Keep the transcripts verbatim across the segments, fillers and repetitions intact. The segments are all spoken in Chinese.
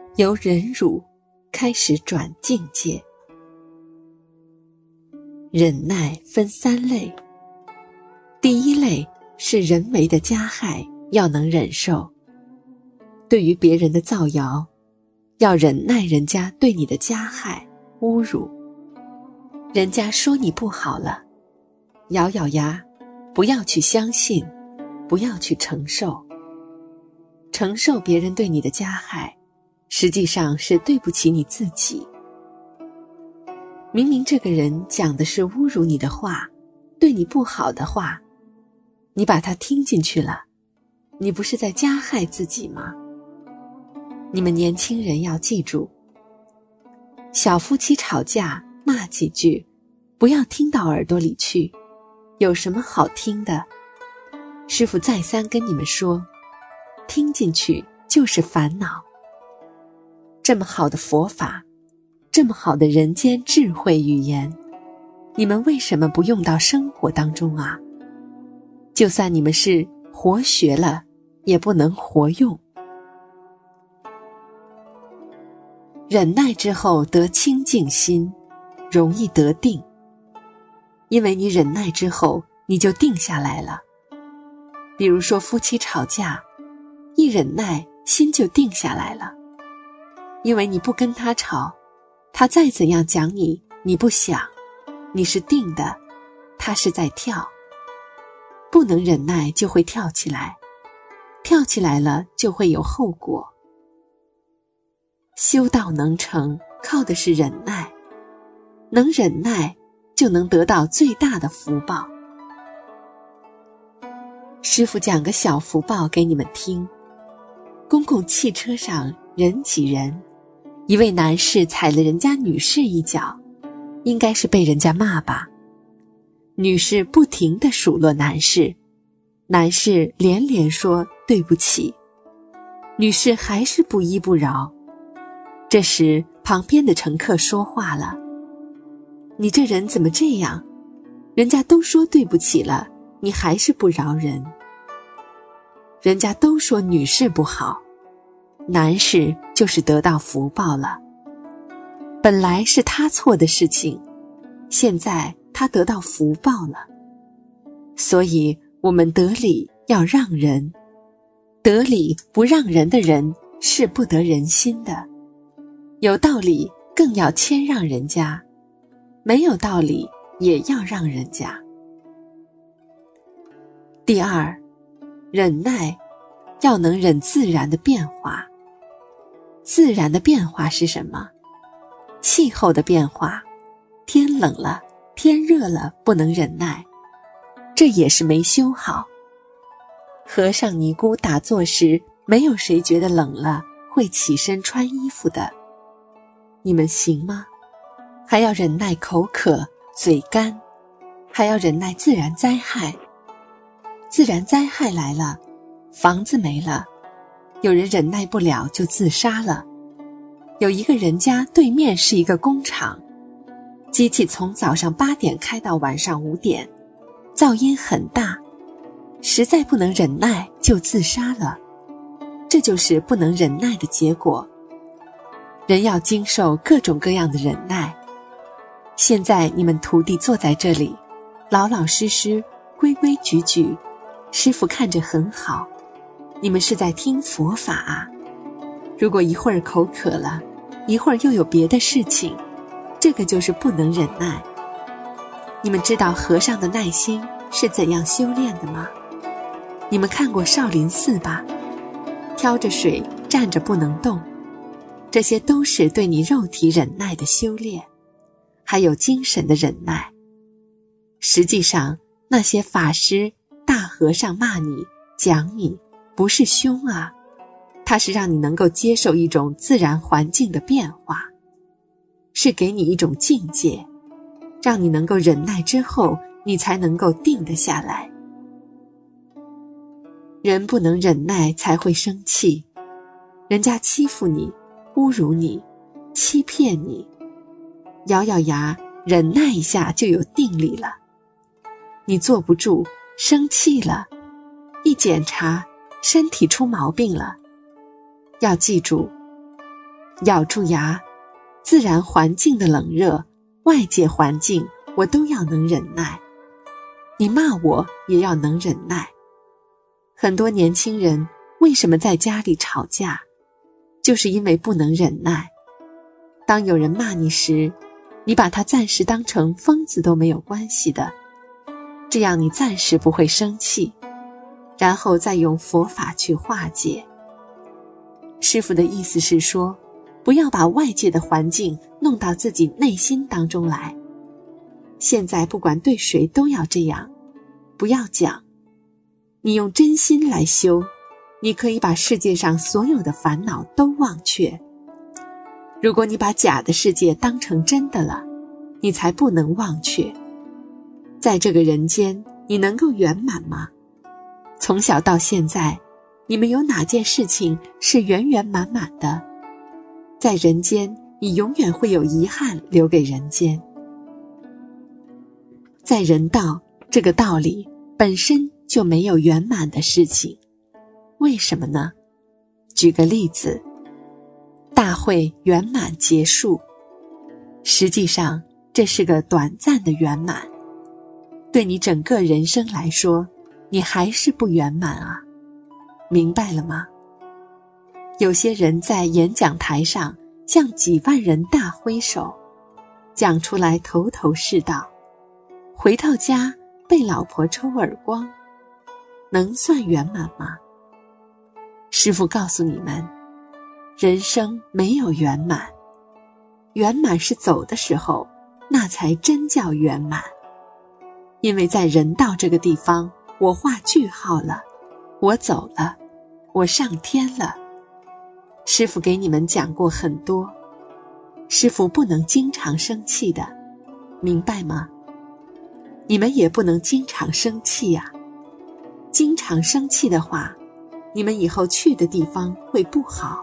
由忍辱开始转境界。忍耐分三类，第一类是人为的加害，要能忍受。对于别人的造谣，要忍耐人家对你的加害、侮辱。人家说你不好了，咬咬牙，不要去相信，不要去承受。承受别人对你的加害，实际上是对不起你自己。明明这个人讲的是侮辱你的话，对你不好的话，你把它听进去了，你不是在加害自己吗？你们年轻人要记住，小夫妻吵架骂几句，不要听到耳朵里去，有什么好听的？师父再三跟你们说，听进去就是烦恼。这么好的佛法，这么好的人间智慧语言，你们为什么不用到生活当中啊？就算你们是活学了，也不能活用。忍耐之后得清净心，容易得定。因为你忍耐之后，你就定下来了。比如说夫妻吵架，一忍耐，心就定下来了。因为你不跟他吵，他再怎样讲你，你不想，你是定的，他是在跳。不能忍耐就会跳起来，跳起来了就会有后果。修道能成，靠的是忍耐，能忍耐就能得到最大的福报。师父讲个小福报给你们听。公共汽车上人挤人，一位男士踩了人家女士一脚，应该是被人家骂吧。女士不停地数落男士，男士连连说对不起，女士还是不依不饶。这时旁边的乘客说话了，你这人怎么这样？人家都说对不起了，你还是不饶人。人家都说女士不好，男士就是得到福报了。本来是他错的事情，现在他得到福报了。所以我们得理要让人，得理不让人的人是不得人心的。有道理更要谦让人家，没有道理也要让人家。第二，忍耐要能忍自然的变化。自然的变化是什么？气候的变化，天冷了，天热了，不能忍耐，这也是没修好。和尚尼姑打坐时，没有谁觉得冷了会起身穿衣服的。你们行吗？还要忍耐口渴、嘴干，还要忍耐自然灾害。自然灾害来了，房子没了，有人忍耐不了就自杀了。有一个人家对面是一个工厂，机器从早上八点开到晚上五点，噪音很大，实在不能忍耐就自杀了。这就是不能忍耐的结果。人要经受各种各样的忍耐。现在你们徒弟坐在这里，老老实实，规规矩矩，师父看着很好，你们是在听佛法啊。如果一会儿口渴了，一会儿又有别的事情，这个就是不能忍耐。你们知道和尚的耐心是怎样修炼的吗？你们看过少林寺吧？挑着水，站着不能动，这些都是对你肉体忍耐的修炼，还有精神的忍耐。实际上，那些法师、大和尚骂你、讲你，不是凶啊，它是让你能够接受一种自然环境的变化，是给你一种境界，让你能够忍耐之后，你才能够定得下来。人不能忍耐才会生气，人家欺负你、侮辱你、欺骗你，咬咬牙忍耐一下就有定力了。你坐不住，生气了，一检查身体出毛病了。要记住， 咬住牙，自然环境的冷热，外界环境我都要能忍耐。你骂我也要能忍耐。很多年轻人为什么在家里吵架，就是因为不能忍耐。当有人骂你时，你把他暂时当成疯子都没有关系的，这样你暂时不会生气，然后再用佛法去化解。师父的意思是说，不要把外界的环境弄到自己内心当中来。现在不管对谁都要这样，不要讲。你用真心来修，你可以把世界上所有的烦恼都忘却。如果你把假的世界当成真的了，你才不能忘却。在这个人间，你能够圆满吗？从小到现在，你们有哪件事情是圆圆满满的？在人间，你永远会有遗憾留给人间。在人道这个道理本身就没有圆满的事情，为什么呢？举个例子，大会圆满结束，实际上这是个短暂的圆满，对你整个人生来说，你还是不圆满啊，明白了吗？有些人在演讲台上向几万人大挥手，讲出来头头是道，回到家被老婆抽耳光，能算圆满吗？师父告诉你们，人生没有圆满，圆满是走的时候，那才真叫圆满。因为在人道这个地方，我画句号了，我走了，我上天了。师父给你们讲过很多，师父不能经常生气的，明白吗？你们也不能经常生气呀、啊，经常生气的话，你们以后去的地方会不好。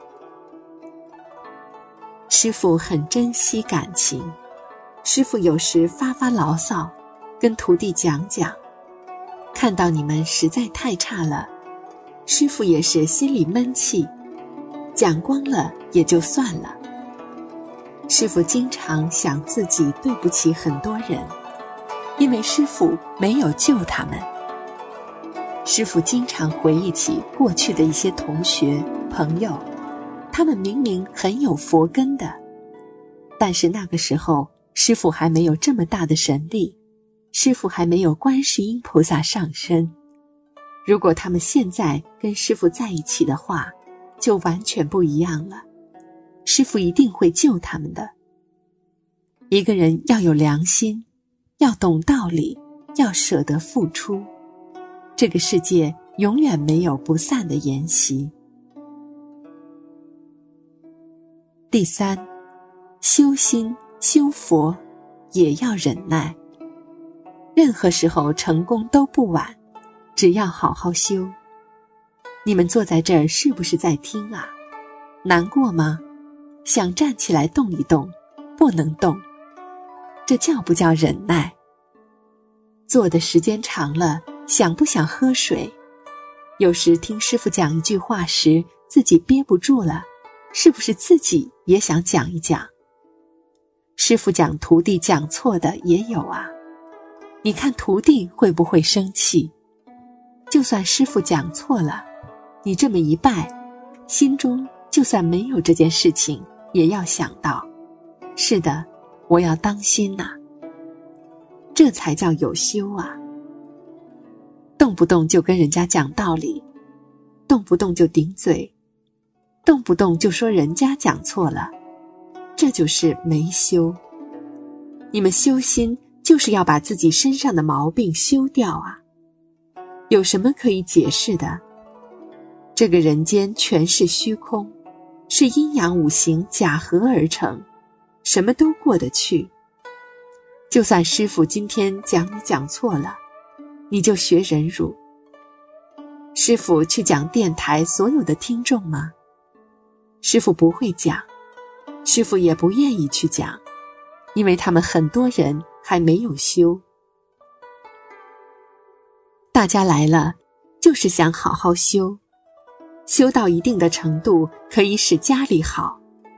师父很珍惜感情，师父有时发发牢骚，跟徒弟讲讲，看到你们实在太差了，师父也是心里闷气，讲光了也就算了。师父经常想自己对不起很多人，因为师父没有救他们。师父经常回忆起过去的一些同学朋友，他们明明很有佛根的，但是那个时候师父还没有这么大的神力，师父还没有观世音菩萨上身。如果他们现在跟师父在一起的话，就完全不一样了，师父一定会救他们的。一个人要有良心，要懂道理，要舍得付出，这个世界永远没有不散的筵席。第三，修心修佛也要忍耐。任何时候成功都不晚，只要好好修。你们坐在这儿是不是在听啊？难过吗？想站起来动一动，不能动，这叫不叫忍耐？坐的时间长了，想不想喝水？有时听师父讲一句话时，自己憋不住了，是不是自己也想讲一讲？师父讲徒弟讲错的也有啊，你看徒弟会不会生气？就算师父讲错了，你这么一拜，心中就算没有这件事情，也要想到，是的，我要当心呐、啊，这才叫有修啊。动不动就跟人家讲道理，动不动就顶嘴，动不动就说人家讲错了，这就是没修。你们修心就是要把自己身上的毛病修掉啊。有什么可以解释的？这个人间全是虚空，是阴阳五行假合而成，什么都过得去。就算师父今天讲你讲错了，你就学忍辱。师父去讲电台所有的听众吗？师父不会讲，师父也不愿意去讲，因为他们很多人还没有修。大家来了，就是想好好修，修到一定的程度，可以使家里好，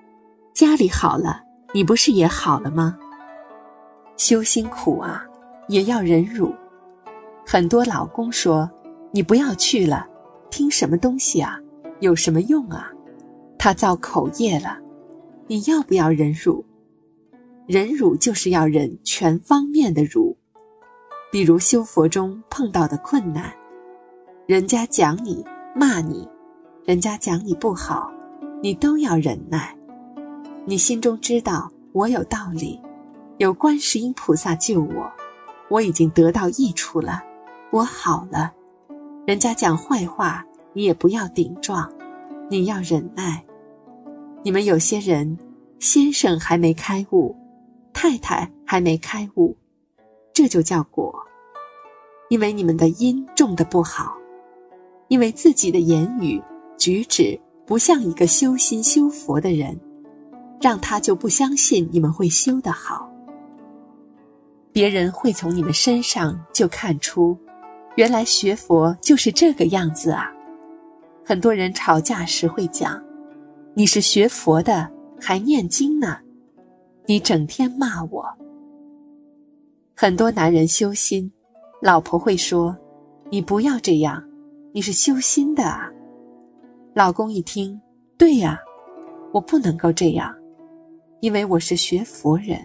家里好了，你不是也好了吗？修心苦啊，也要忍辱。很多老公说，你不要去了，听什么东西啊，有什么用啊，他造口业了，你要不要忍辱？忍辱就是要忍全方面的辱。比如修佛中碰到的困难，人家讲你骂你，人家讲你不好，你都要忍耐。你心中知道我有道理，有观世音菩萨救我，我已经得到益处了，我好了。人家讲坏话，你也不要顶撞，你要忍耐。你们有些人，先生还没开悟，太太还没开悟，这就叫果。因为你们的因种得不好，因为自己的言语举止不像一个修心修佛的人，让他就不相信你们会修得好。别人会从你们身上就看出，原来学佛就是这个样子啊。很多人吵架时会讲，你是学佛的还念经呢，你整天骂我。很多男人修心，老婆会说，你不要这样，你是修心的啊。老公一听，对呀，我不能够这样，因为我是学佛人。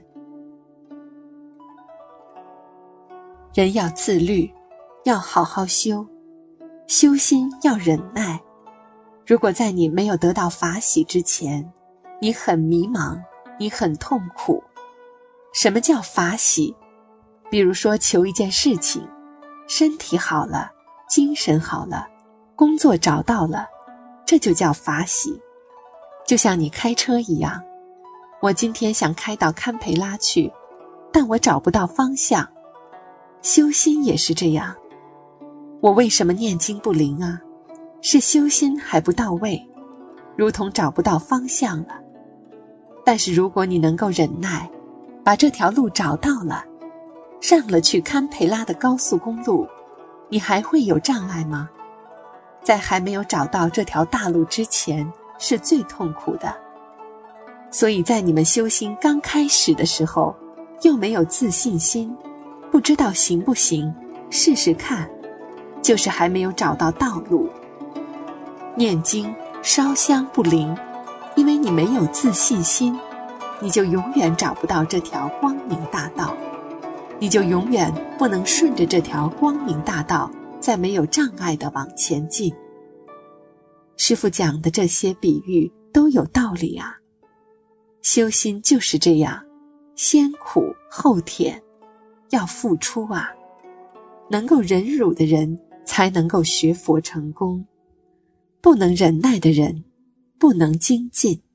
人要自律，要好好修，修心要忍耐。如果在你没有得到法喜之前，你很迷茫，你很痛苦。什么叫法喜？比如说求一件事情，身体好了，精神好了，工作找到了，这就叫法喜。就像你开车一样，我今天想开到堪培拉去，但我找不到方向。修心也是这样，我为什么念经不灵啊？是修心还不到位，如同找不到方向了。但是如果你能够忍耐，把这条路找到了，上了去堪培拉的高速公路，你还会有障碍吗？在还没有找到这条大路之前，是最痛苦的。所以在你们修心刚开始的时候，又没有自信心，不知道行不行，试试看，就是还没有找到道路。念经烧香不灵，因为你没有自信心，你就永远找不到这条光明大道，你就永远不能顺着这条光明大道再没有障碍地往前进。师父讲的这些比喻都有道理啊。修心就是这样，先苦后甜，要付出啊。能够忍辱的人才能够学佛成功，不能忍耐的人不能精进。